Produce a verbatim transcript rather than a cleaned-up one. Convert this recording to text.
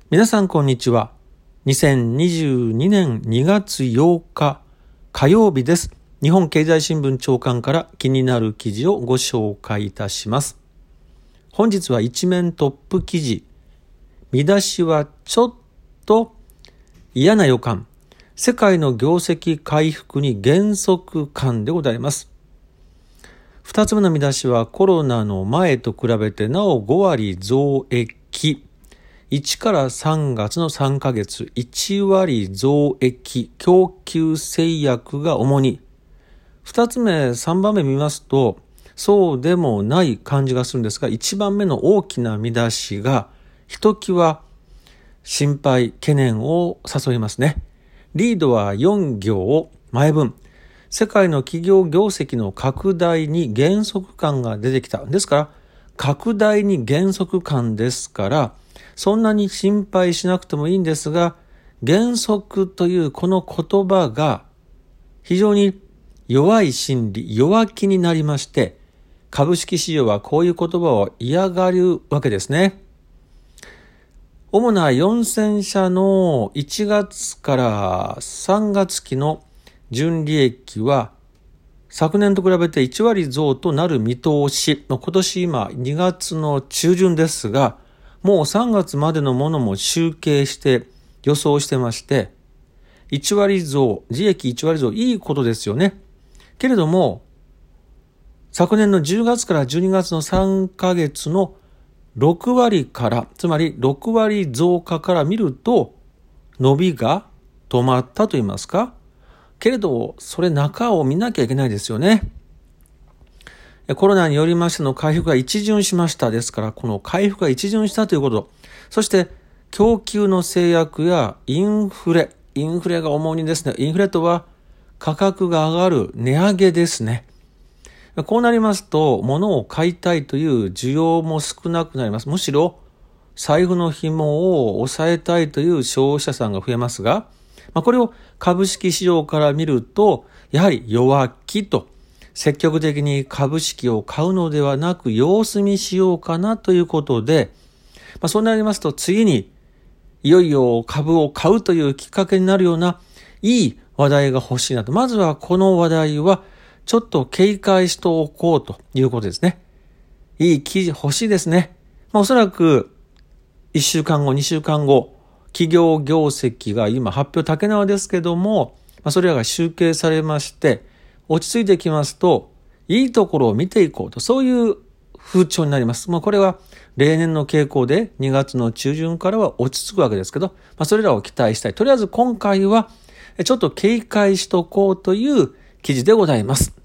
皆さんこんにちは。にせんにじゅうにねんにがつようか火曜日です。日本経済新聞長官から気になる記事をご紹介いたします。本日は一面トップ記事。見出しはちょっと嫌な予感。世界の業績回復に減速感でございます。二つ目の見出しはコロナの前と比べてなおごわり増益。いちからさんがつのさんかげつ、いちわり増益、供給制約が主に。二つ目、三番目見ますと、そうでもない感じがするんですが、一番目の大きな見出しが、ひときわ心配、懸念を誘いますね。リードはよん行前文。世界の企業業績の拡大に減速感が出てきた。ですから、拡大に減速感ですから、そんなに心配しなくてもいいんですが、減速というこの言葉が非常に弱い心理、弱気になりまして、株式市場はこういう言葉を嫌がるわけですね。主なよんせんしゃのいちがつからさんがつ期の純利益は昨年と比べていちわり増となる見通しの今年今にがつの中旬ですが、もうさんがつまでのものも集計して予想してまして、いちわり増、利益いちわり増、いいことですよね。けれども、昨年のじゅうがつからじゅうにがつのさんかげつのろくわりから、つまりろくわり増加から見ると、伸びが止まったと言いますか。けれど、それ中を見なきゃいけないですよね。コロナによりましての回復が一巡しましたですから、この回復が一巡したということ、そして供給の制約やインフレ、インフレが主にですね、インフレとは価格が上がる値上げですね。こうなりますと、物を買いたいという需要も少なくなります。むしろ財布の紐を抑えたいという消費者さんが増えますが、まあ、これを株式市場から見ると、やはり弱気と、積極的に株式を買うのではなく様子見しようかなということで、まあ、そうなりますと次にいよいよ株を買うというきっかけになるようないい話題が欲しいなと。まずはこの話題はちょっと警戒しておこうということですね。いい記事欲しいですね。まあ、おそらくいっしゅうかんご、にしゅうかんご、企業業績が今発表竹縄ですけども、まあ、それらが集計されまして、落ち着いてきますと、いいところを見ていこうと、そういう風潮になります。まあ、これは例年の傾向でにがつの中旬からは落ち着くわけですけど、まあ、それらを期待したい。とりあえず今回はちょっと警戒しとこうという記事でございます。